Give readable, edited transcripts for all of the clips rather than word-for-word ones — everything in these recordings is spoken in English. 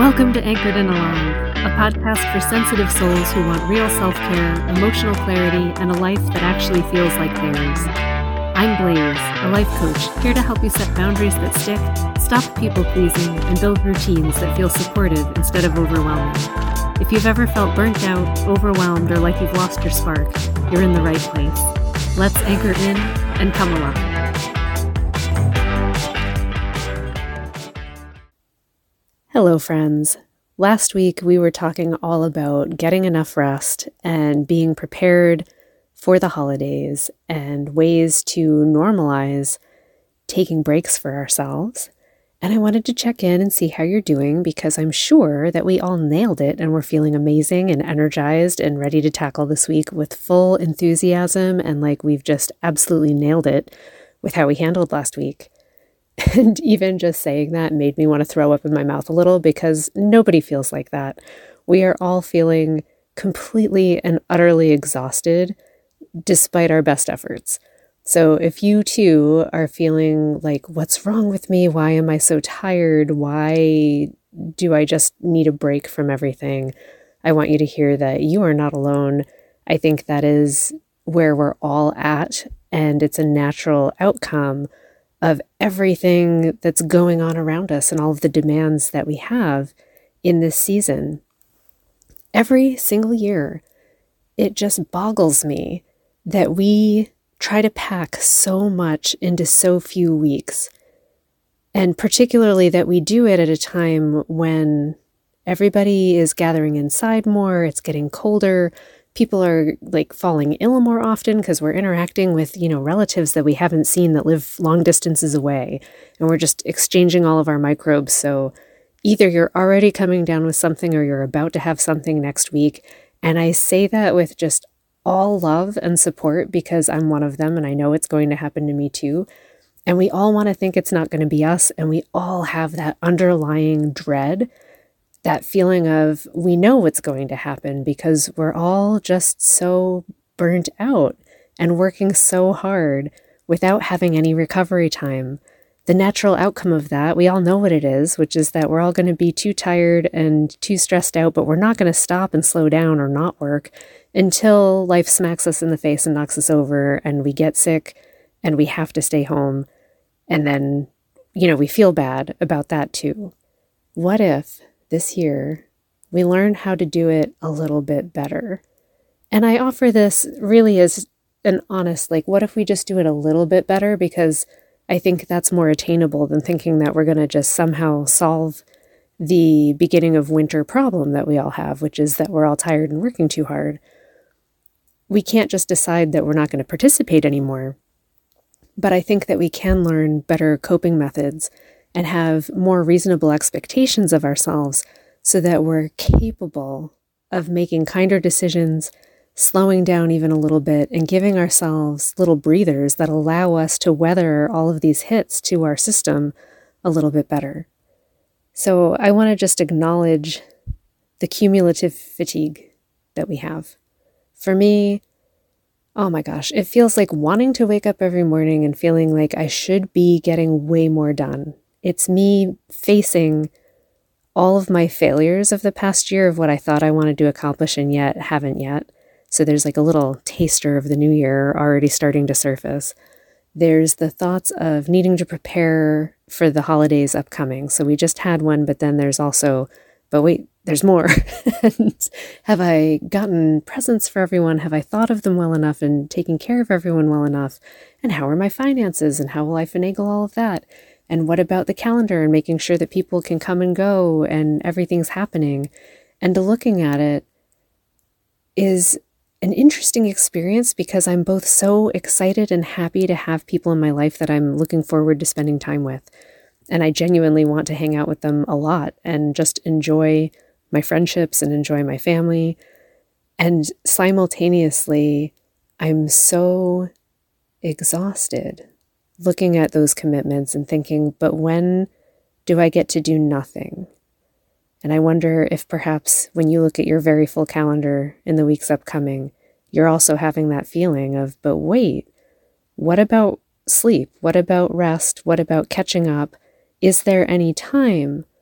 Welcome to Anchored and Alive, a podcast for sensitive souls who want real self-care, emotional clarity, and a life that actually feels like theirs. I'm Blaze, a life coach, here to help you set boundaries that stick, stop people-pleasing, and build routines that feel supportive instead of overwhelming. If you've ever felt burnt out, overwhelmed, or like you've lost your spark, you're in the right place. Let's anchor in and come alive. Hello, friends. Last week, we were talking all about getting enough rest and being prepared for the holidays and ways to normalize taking breaks for ourselves. And I wanted to check in and see how you're doing because I'm sure that we all nailed it and we're feeling amazing and energized and ready to tackle this week with full enthusiasm and like we've just absolutely nailed it with how we handled last week. And even just saying that made me want to throw up in my mouth a little because nobody feels like that. We are all feeling completely and utterly exhausted despite our best efforts. So if you too are feeling like, what's wrong with me? Why am I so tired? Why do I just need a break from everything? I want you to hear that you are not alone. I think that is where we're all at, and it's a natural outcome of everything that's going on around us and all of the demands that we have in this season. Every single year, it just boggles me that we try to pack so much into so few weeks. And particularly that we do it at a time when everybody is gathering inside more, it's getting colder, people are like falling ill more often because we're interacting with, relatives that we haven't seen that live long distances away. And we're just exchanging all of our microbes. So either you're already coming down with something or you're about to have something next week. And I say that with just all love and support because I'm one of them and I know it's going to happen to me too. And we all want to think it's not going to be us. And we all have that underlying dread, that feeling of we know what's going to happen because we're all just so burnt out and working so hard without having any recovery time. The natural outcome of that, we all know what it is, which is that we're all going to be too tired and too stressed out, but we're not going to stop and slow down or not work until life smacks us in the face and knocks us over and we get sick and we have to stay home. And then, we feel bad about that too. What if this year we learn how to do it a little bit better? And I offer this really as an honest, what if we just do it a little bit better? Because I think that's more attainable than thinking that we're going to just somehow solve the beginning of winter problem that we all have, which is that we're all tired and working too hard. We can't just decide that we're not going to participate anymore. But I think that we can learn better coping methods and have more reasonable expectations of ourselves so that we're capable of making kinder decisions, slowing down even a little bit, and giving ourselves little breathers that allow us to weather all of these hits to our system a little bit better. So I want to just acknowledge the cumulative fatigue that we have. For me, oh my gosh, it feels like wanting to wake up every morning and feeling like I should be getting way more done. It's me facing all of my failures of the past year of what I thought I wanted to accomplish and yet haven't yet. So there's a little taster of the new year already starting to surface. There's the thoughts of needing to prepare for the holidays upcoming. So we just had one, but then there's also, but wait, there's more. And have I gotten presents for everyone? Have I thought of them well enough and taken care of everyone well enough? And how are my finances and how will I finagle all of that? And what about the calendar and making sure that people can come and go and everything's happening? And looking at it is an interesting experience because I'm both so excited and happy to have people in my life that I'm looking forward to spending time with. And I genuinely want to hang out with them a lot and just enjoy my friendships and enjoy my family. And simultaneously, I'm so exhausted looking at those commitments and thinking, but when do I get to do nothing? And I wonder if perhaps when you look at your very full calendar in the weeks upcoming, you're also having that feeling of, but wait, what about sleep? What about rest? What about catching up? Is there any time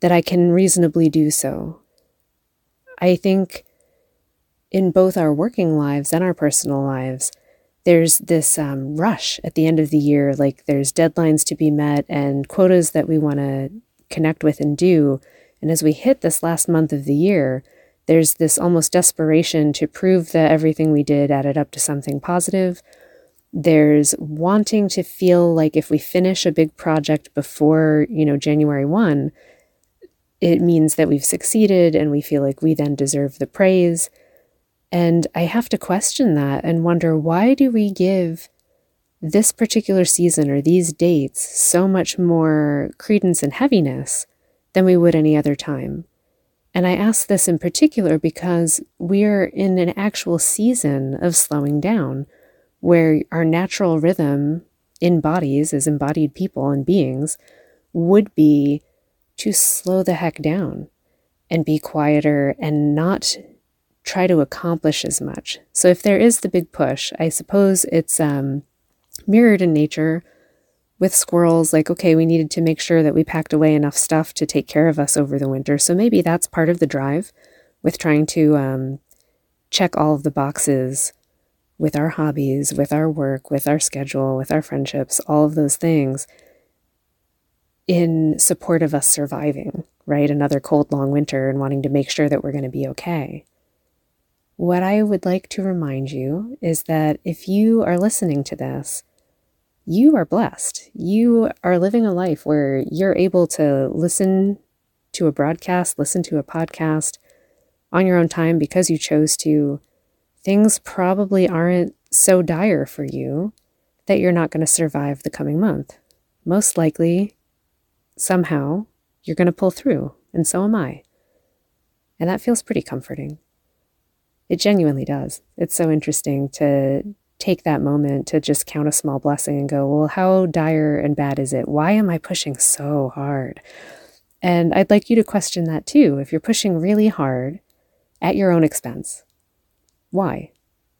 that I can reasonably do so. I think in both our working lives and our personal lives, there's this rush at the end of the year, like there's deadlines to be met and quotas that we want to connect with and do. And as we hit this last month of the year, there's this almost desperation to prove that everything we did added up to something positive. There's wanting to feel like if we finish a big project before, January 1, it means that we've succeeded and we feel like we then deserve the praise. And I have to question that and wonder, why do we give this particular season or these dates so much more credence and heaviness than we would any other time? And I ask this in particular because we're in an actual season of slowing down, where our natural rhythm in bodies, as embodied people and beings, would be to slow the heck down and be quieter and not try to accomplish as much. So if there is the big push, I suppose it's mirrored in nature with squirrels. Like, okay, we needed to make sure that we packed away enough stuff to take care of us over the winter. So maybe that's part of the drive with trying to check all of the boxes with our hobbies, with our work, with our schedule, with our friendships, all of those things in support of us surviving, right? Another cold, long winter and wanting to make sure that we're going to be okay. What I would like to remind you is that if you are listening to this, you are blessed. You are living a life where you're able to listen to a broadcast, listen to a podcast on your own time because you chose to. Things probably aren't so dire for you that you're not going to survive the coming month. Most likely, somehow, you're going to pull through, and so am I. And that feels pretty comforting. It genuinely does. It's so interesting to take that moment to just count a small blessing and go, well, how dire and bad is it? Why am I pushing so hard? And I'd like you to question that too. If you're pushing really hard at your own expense, why?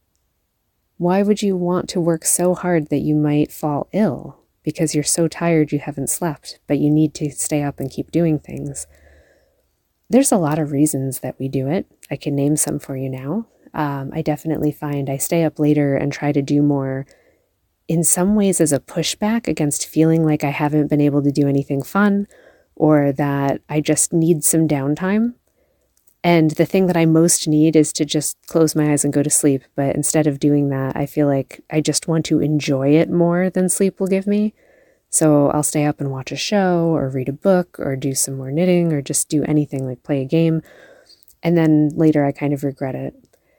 Why would you want to work so hard that you might fall ill because you're so tired you haven't slept, but you need to stay up and keep doing things? There's a lot of reasons that we do it. I can name some for you now. I definitely find I stay up later and try to do more in some ways as a pushback against feeling like I haven't been able to do anything fun or that I just need some downtime. And the thing that I most need is to just close my eyes and go to sleep. But instead of doing that, I feel like I just want to enjoy it more than sleep will give me. So I'll stay up and watch a show or read a book or do some more knitting or just do anything like play a game. And then later I kind of regret it.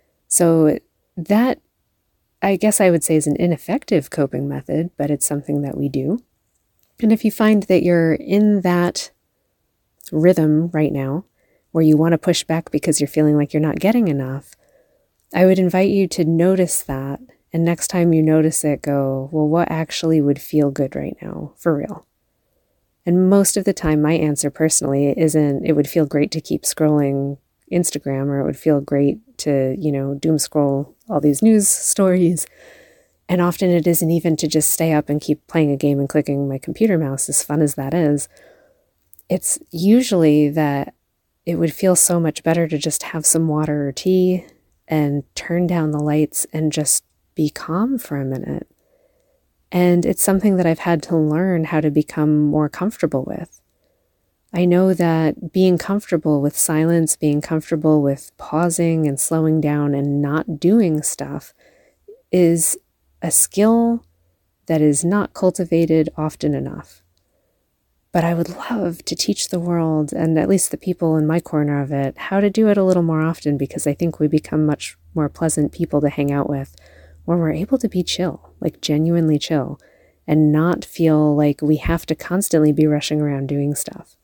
So that, I guess I would say, is an ineffective coping method, but it's something that we do. And if you find that you're in that rhythm right now, where you want to push back because you're feeling like you're not getting enough, I would invite you to notice that. And next time you notice it, go, well, what actually would feel good right now, for real? And most of the time, my answer personally isn't, it would feel great to keep scrolling Instagram, or it would feel great to, doom scroll all these news stories. And often it isn't even to just stay up and keep playing a game and clicking my computer mouse, as fun as that is. It's usually that it would feel so much better to just have some water or tea and turn down the lights and just be calm for a minute. And it's something that I've had to learn how to become more comfortable with. I know that being comfortable with silence, being comfortable with pausing and slowing down and not doing stuff is a skill that is not cultivated often enough. But I would love to teach the world, and at least the people in my corner of it, how to do it a little more often, because I think we become much more pleasant people to hang out with when we're able to be chill, like genuinely chill, and not feel like we have to constantly be rushing around doing stuff.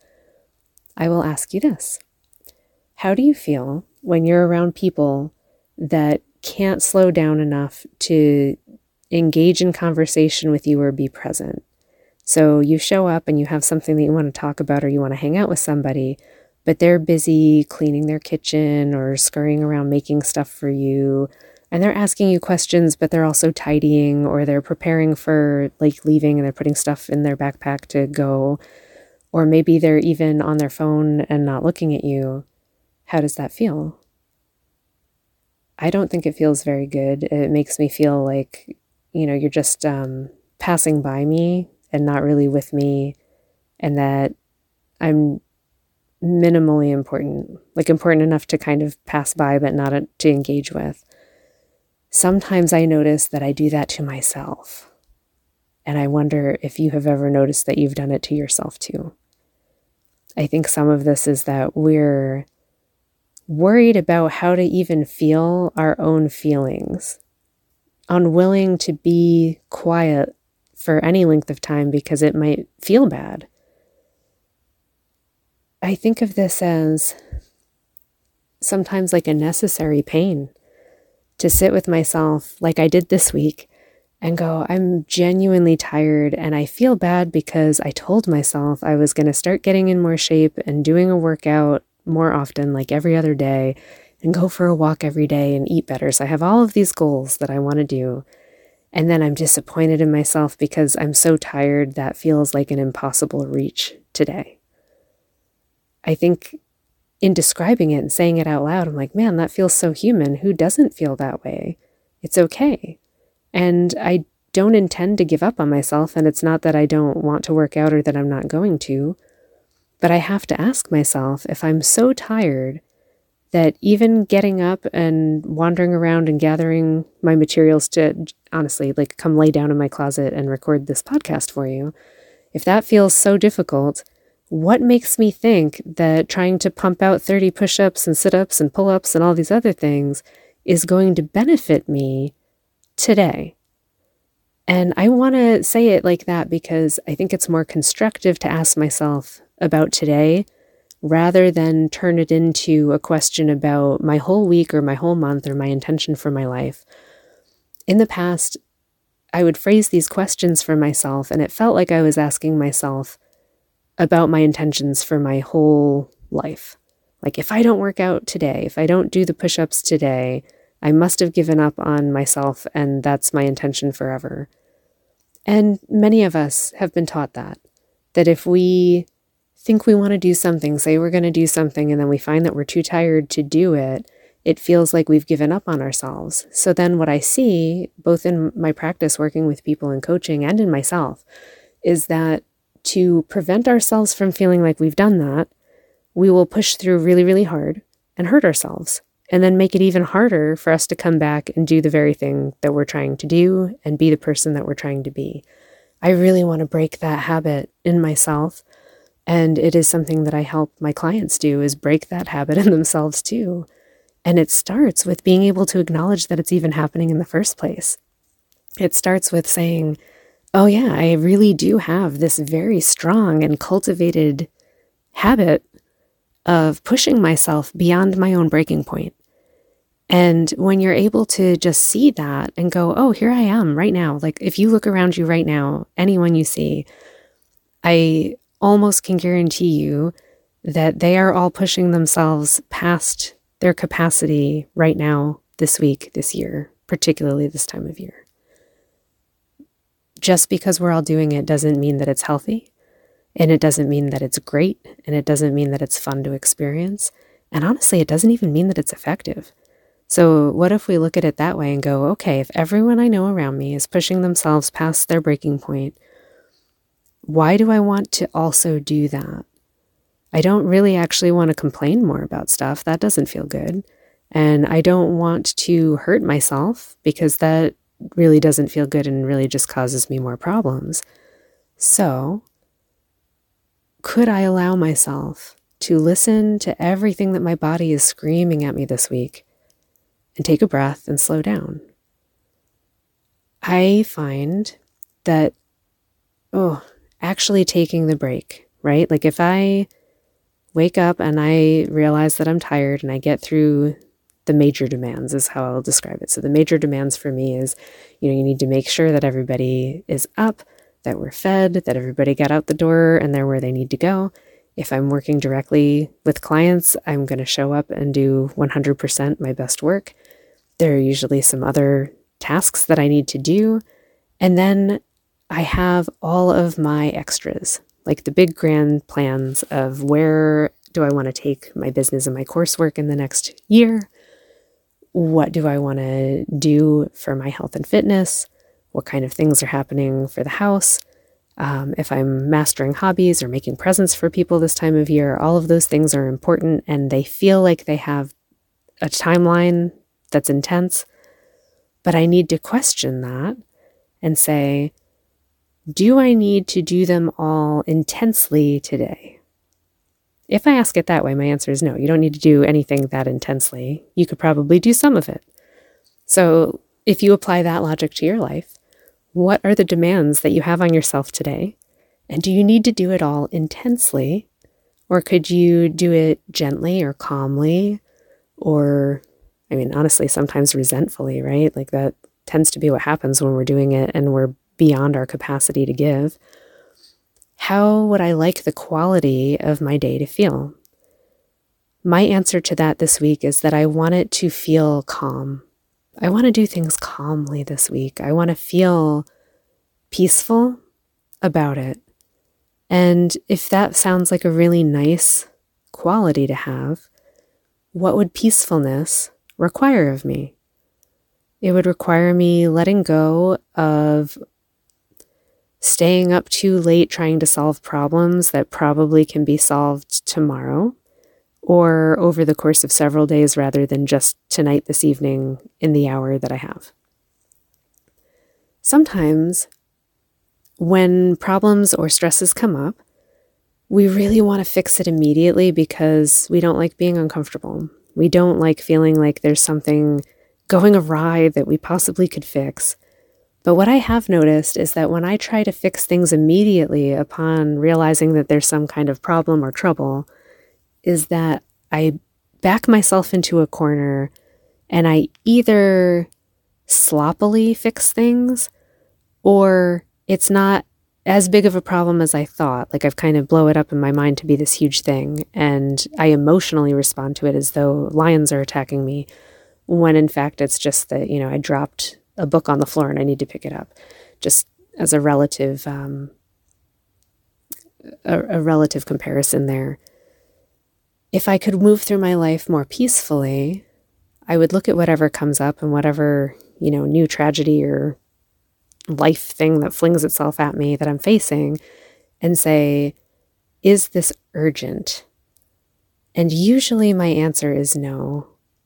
I will ask you this. How do you feel when you're around people that can't slow down enough to engage in conversation with you or be present? So you show up and you have something that you want to talk about or you want to hang out with somebody, but they're busy cleaning their kitchen or scurrying around making stuff for you. And they're asking you questions, but they're also tidying, or they're preparing for like leaving and they're putting stuff in their backpack to go. or maybe they're even on their phone and not looking at you, how does that feel? I don't think it feels very good. It makes me feel like, you're just passing by me and not really with me, and that I'm minimally important, like important enough to kind of pass by, but not to engage with. Sometimes I notice that I do that to myself. And I wonder if you have ever noticed that you've done it to yourself too. I think some of this is that we're worried about how to even feel our own feelings, unwilling to be quiet for any length of time because it might feel bad. I think of this as sometimes like a necessary pain to sit with myself like I did this week and go, I'm genuinely tired and I feel bad because I told myself I was going to start getting in more shape and doing a workout more often, like every other day, and go for a walk every day and eat better. So I have all of these goals that I want to do. And then I'm disappointed in myself because I'm so tired that feels like an impossible reach today. I think in describing it and saying it out loud, I'm like, man, that feels so human. Who doesn't feel that way? It's okay. And I don't intend to give up on myself, and it's not that I don't want to work out or that I'm not going to, but I have to ask myself if I'm so tired that even getting up and wandering around and gathering my materials to, honestly, like come lay down in my closet and record this podcast for you, if that feels so difficult, what makes me think that trying to pump out 30 push-ups and sit-ups and pull-ups and all these other things is going to benefit me today? And I want to say it like that because I think it's more constructive to ask myself about today rather than turn it into a question about my whole week or my whole month or my intention for my life. In the past, I would phrase these questions for myself, and it felt like I was asking myself about my intentions for my whole life. Like, if I don't work out today, if I don't do the push-ups today, I must have given up on myself, and that's my intention forever. And many of us have been taught that if we think we want to do something, say we're going to do something, and then we find that we're too tired to do it, it feels like we've given up on ourselves. So then what I see, both in my practice working with people in coaching and in myself, is that to prevent ourselves from feeling like we've done that, we will push through really, really hard and hurt ourselves, and then make it even harder for us to come back and do the very thing that we're trying to do and be the person that we're trying to be. I really want to break that habit in myself. And it is something that I help my clients do, is break that habit in themselves too. And it starts with being able to acknowledge that it's even happening in the first place. It starts with saying, oh yeah, I really do have this very strong and cultivated habit of pushing myself beyond my own breaking point. And when you're able to just see that and go, oh, here I am right now. Like if you look around you right now, anyone you see, I almost can guarantee you that they are all pushing themselves past their capacity right now, this week, this year, particularly this time of year. Just because we're all doing it doesn't mean that it's healthy, and it doesn't mean that it's great, and it doesn't mean that it's fun to experience. And honestly, it doesn't even mean that it's effective. So what if we look at it that way and go, okay, if everyone I know around me is pushing themselves past their breaking point, why do I want to also do that? I don't really actually want to complain more about stuff. That doesn't feel good. And I don't want to hurt myself because that really doesn't feel good and really just causes me more problems. So, could I allow myself to listen to everything that my body is screaming at me this week and take a breath and slow down? I find that, actually taking the break, right? Like if I wake up and I realize that I'm tired and I get through the major demands is how I'll describe it. So the major demands for me is, you need to make sure that everybody is up, that we're fed, that everybody got out the door and they're where they need to go. If I'm working directly with clients, I'm going to show up and do 100% my best work. There are usually some other tasks that I need to do. And then I have all of my extras. like the big grand plans of where do I want to take my business and my coursework in the next year? What do I want to do for my health and fitness? What kind of things are happening for the house? If I'm mastering hobbies or making presents for people this time of year, all of those things are important and they feel like they have a timeline that's intense. But I need to question that and say, do I need to do them all intensely today? If I ask it that way, my answer is no. You don't need to do anything that intensely. You could probably do some of it. So if you apply that logic to your life, what are the demands that you have on yourself today? And do you need to do it all intensely? Or could you do it gently or calmly? Or, honestly, sometimes resentfully, right? Like that tends to be what happens when we're doing it and we're beyond our capacity to give. How would I like the quality of my day to feel? My answer to that this week is that I want it to feel calm. I want to do things calmly this week. I want to feel peaceful about it. And if that sounds like a really nice quality to have, what would peacefulness require of me? It would require me letting go of staying up too late trying to solve problems that probably can be solved tomorrow or over the course of several days rather than just tonight, this evening, in the hour that I have. Sometimes when problems or stresses come up, we really want to fix it immediately because we don't like being uncomfortable. We don't like feeling like there's something going awry that we possibly could fix. But what I have noticed is that when I try to fix things immediately upon realizing that there's some kind of problem or trouble, is that I back myself into a corner and I either sloppily fix things or it's not as big of a problem as I thought. Like I've kind of blow it up in my mind to be this huge thing and I emotionally respond to it as though lions are attacking me when in fact it's just that, I dropped a book on the floor and I need to pick it up, just as a relative comparison there. If I could move through my life more peacefully, I would look at whatever comes up and whatever, new tragedy or life thing that flings itself at me that I'm facing and say, is this urgent? And usually my answer is no.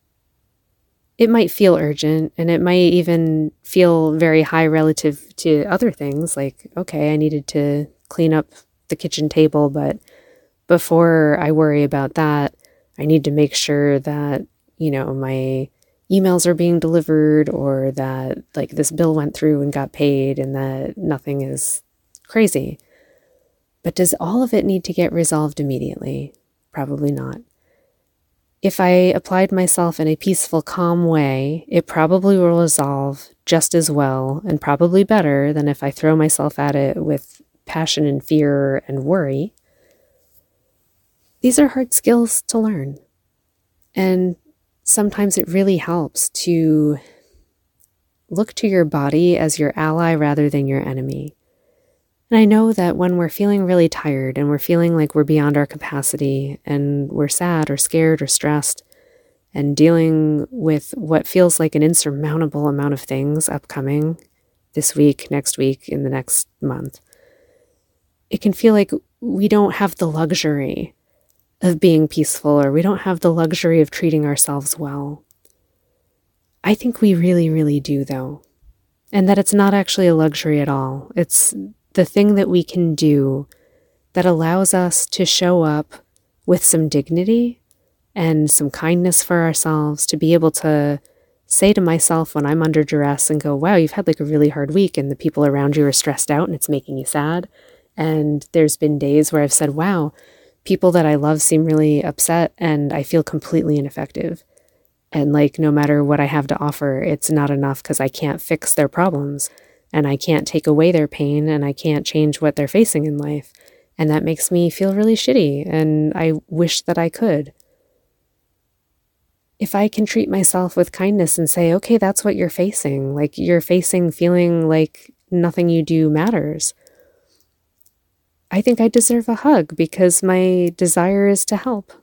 It might feel urgent and it might even feel very high relative to other things like, okay, I needed to clean up the kitchen table, but before I worry about that, I need to make sure that, my emails are being delivered or that like this bill went through and got paid and that nothing is crazy. But does all of it need to get resolved immediately? Probably not. If I applied myself in a peaceful, calm way, it probably will resolve just as well and probably better than if I throw myself at it with passion and fear and worry. These are hard skills to learn. And sometimes it really helps to look to your body as your ally rather than your enemy. And I know that when we're feeling really tired and we're feeling like we're beyond our capacity and we're sad or scared or stressed and dealing with what feels like an insurmountable amount of things upcoming this week, next week, in the next month, it can feel like we don't have the luxury of being peaceful or we don't have the luxury of treating ourselves well. I think we really, really do, though. And that it's not actually a luxury at all. It's the thing that we can do that allows us to show up with some dignity and some kindness for ourselves, to be able to say to myself when I'm under duress and go, wow, you've had like a really hard week and the people around you are stressed out and it's making you sad. And there's been days where I've said, wow, people that I love seem really upset and I feel completely ineffective. And like, no matter what I have to offer, it's not enough because I can't fix their problems. And I can't take away their pain and I can't change what they're facing in life. And that makes me feel really shitty and I wish that I could. If I can treat myself with kindness and say, okay, that's what you're facing. Like you're facing feeling like nothing you do matters. I think I deserve a hug because my desire is to help.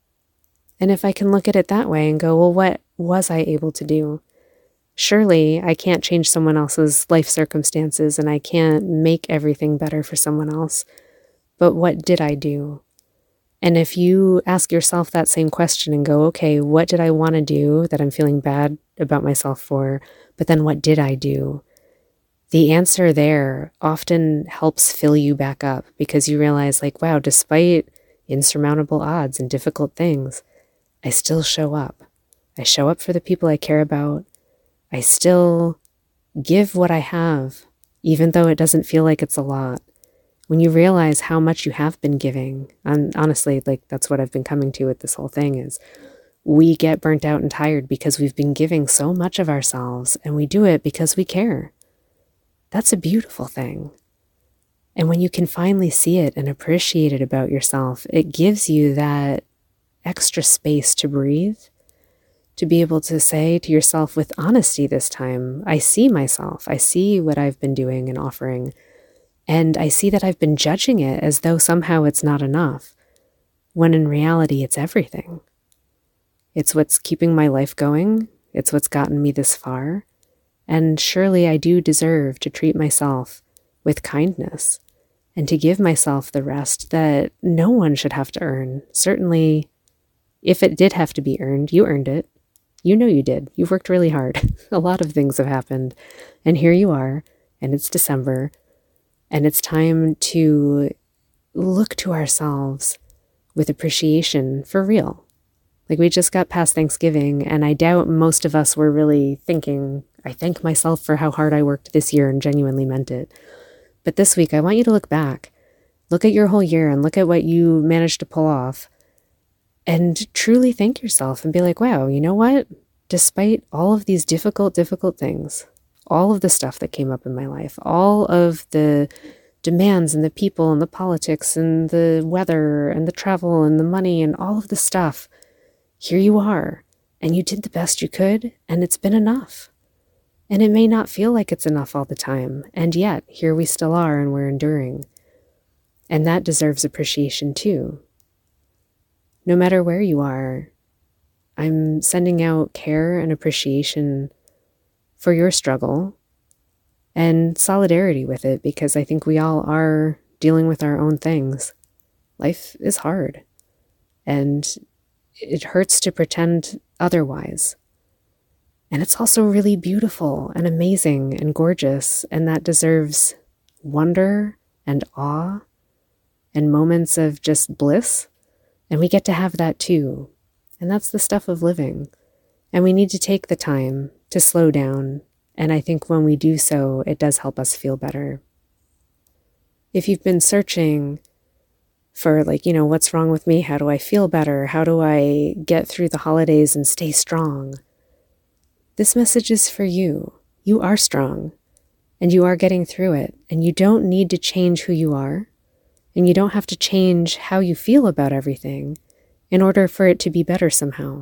And if I can look at it that way and go, well, what was I able to do? Surely I can't change someone else's life circumstances and I can't make everything better for someone else. But what did I do? And if you ask yourself that same question and go, okay, what did I want to do that I'm feeling bad about myself for? But then what did I do? The answer there often helps fill you back up because you realize, like, wow, despite insurmountable odds and difficult things, I still show up. I show up for the people I care about. I still give what I have, even though it doesn't feel like it's a lot. When you realize how much you have been giving, and honestly, like that's what I've been coming to with this whole thing is we get burnt out and tired because we've been giving so much of ourselves and we do it because we care. That's a beautiful thing. And when you can finally see it and appreciate it about yourself, it gives you that extra space to breathe, to be able to say to yourself with honesty this time, I see myself, I see what I've been doing and offering. And I see that I've been judging it as though somehow it's not enough, when in reality it's everything. It's what's keeping my life going. It's what's gotten me this far. And surely I do deserve to treat myself with kindness and to give myself the rest that no one should have to earn. Certainly, if it did have to be earned, you earned it. You know you did. You've worked really hard. A lot of things have happened. And here you are, and it's December. And it's time to look to ourselves with appreciation for real. Like we just got past Thanksgiving, and I doubt most of us were really thinking, I thank myself for how hard I worked this year and genuinely meant it. But this week, I want you to look back, look at your whole year and look at what you managed to pull off and truly thank yourself and be like, wow, you know what? Despite all of these difficult things, all of the stuff that came up in my life, all of the demands and the people and the politics and the weather and the travel and the money and all of the stuff, here you are, and you did the best you could, and it's been enough. And it may not feel like it's enough all the time, and yet here we still are and we're enduring. And that deserves appreciation too. No matter where you are, I'm sending out care and appreciation for your struggle and solidarity with it, because I think we all are dealing with our own things. Life is hard, and it hurts to pretend otherwise. And it's also really beautiful and amazing and gorgeous, and that deserves wonder and awe and moments of just bliss. And we get to have that too. And that's the stuff of living. And we need to take the time to slow down. And I think when we do so, it does help us feel better. If you've been searching for what's wrong with me? How do I feel better? How do I get through the holidays and stay strong? This message is for you. You are strong and you are getting through it, and you don't need to change who you are, and you don't have to change how you feel about everything in order for it to be better somehow.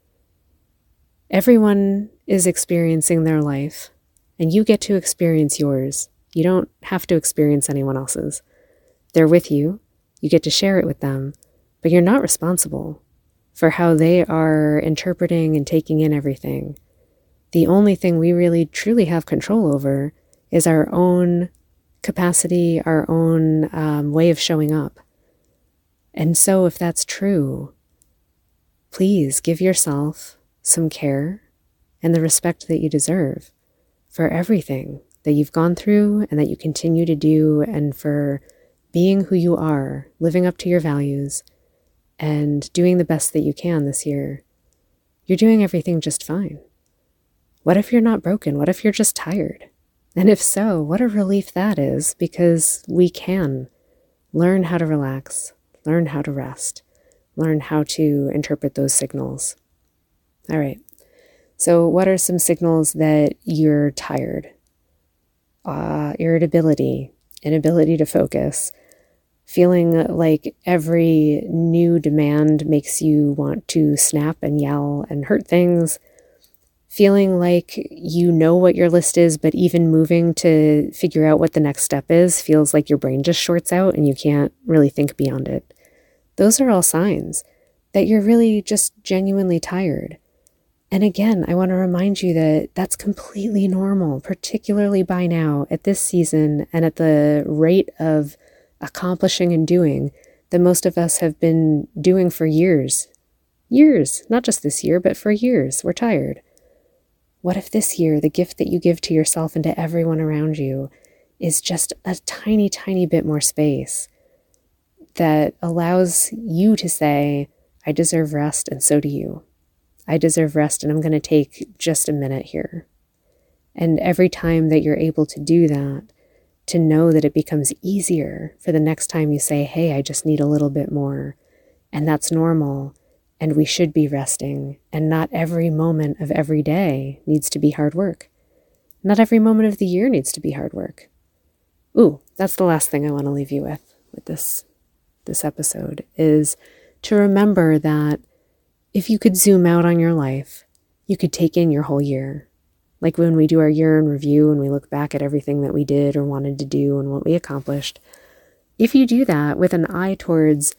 Everyone is experiencing their life, and you get to experience yours. You don't have to experience anyone else's. They're with you. You get to share it with them, but you're not responsible for how they are interpreting and taking in everything. The only thing we really truly have control over is our own capacity, our own way of showing up. And so if that's true, please give yourself some care and the respect that you deserve for everything that you've gone through and that you continue to do, and for being who you are, living up to your values, and doing the best that you can this year. You're doing everything just fine. What if you're not broken? What if you're just tired? And if so, what a relief that is, because we can learn how to relax, learn how to rest, learn how to interpret those signals. All right. So what are some signals that you're tired? Irritability, inability to focus, feeling like every new demand makes you want to snap and yell and hurt things, feeling like you know what your list is, but even moving to figure out what the next step is feels like your brain just shorts out and you can't really think beyond it. Those are all signs that you're really just genuinely tired. And again, I want to remind you that that's completely normal, particularly by now at this season and at the rate of accomplishing and doing that most of us have been doing for years. Years, not just this year, but for years. We're tired. What if this year, the gift that you give to yourself and to everyone around you is just a tiny, tiny bit more space that allows you to say, I deserve rest, and so do you. I deserve rest, and I'm going to take just a minute here. And every time that you're able to do that, to know that it becomes easier for the next time you say, hey, I just need a little bit more, and that's normal. And we should be resting, and not every moment of every day needs to be hard work. Not every moment of the year needs to be hard work. Ooh, that's the last thing I want to leave you with this episode, is to remember that if you could zoom out on your life, you could take in your whole year. Like when we do our year in review and we look back at everything that we did or wanted to do and what we accomplished. If you do that with an eye towards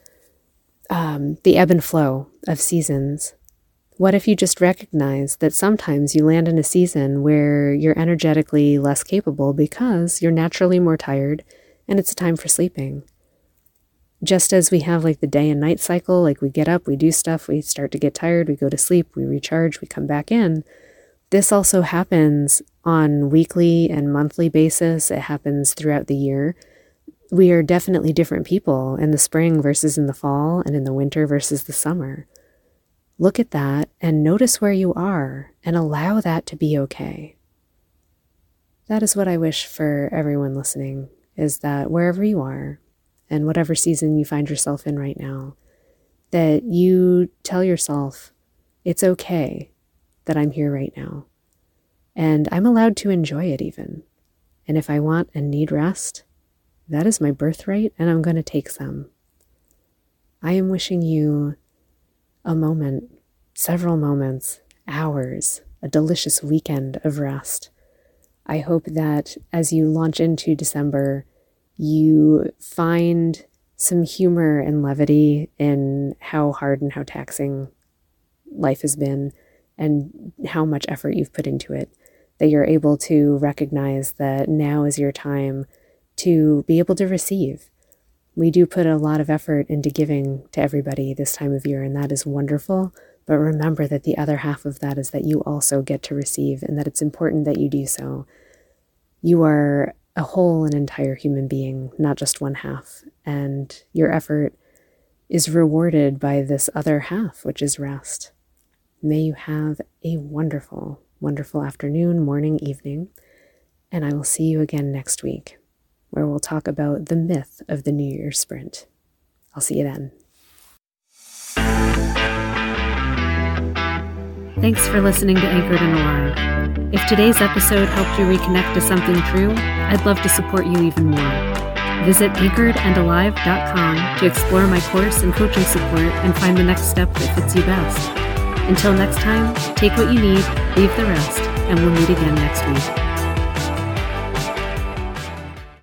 the ebb and flow of seasons, what if you just recognize that sometimes you land in a season where you're energetically less capable because you're naturally more tired and it's a time for sleeping? Just as we have like the day and night cycle, like we get up, we do stuff, we start to get tired, we go to sleep, we recharge, we come back in. This also happens on weekly and monthly basis. It happens throughout the year. We are definitely different people in the spring versus in the fall, and in the winter versus the summer. Look at that and notice where you are and allow that to be okay. That is what I wish for everyone listening, is that wherever you are and whatever season you find yourself in right now, that you tell yourself, it's okay that I'm here right now. And I'm allowed to enjoy it even. And if I want and need rest, that is my birthright, and I'm going to take some. I am wishing you a moment, several moments, hours, a delicious weekend of rest. I hope that as you launch into December, you find some humor and levity in how hard and how taxing life has been and how much effort you've put into it, that you're able to recognize that now is your time to be able to receive. We do put a lot of effort into giving to everybody this time of year, and that is wonderful. But remember that the other half of that is that you also get to receive, and that it's important that you do so. You are a whole and entire human being, not just one half, and your effort is rewarded by this other half, which is rest. May you have a wonderful, wonderful afternoon, morning, evening, and I will see you again next week, where we'll talk about the myth of the New Year's sprint. I'll see you then. Thanks for listening to Anchored and Alive. If today's episode helped you reconnect to something true, I'd love to support you even more. Visit anchoredandalive.com to explore my course and coaching support and find the next step that fits you best. Until next time, take what you need, leave the rest, and we'll meet again next week.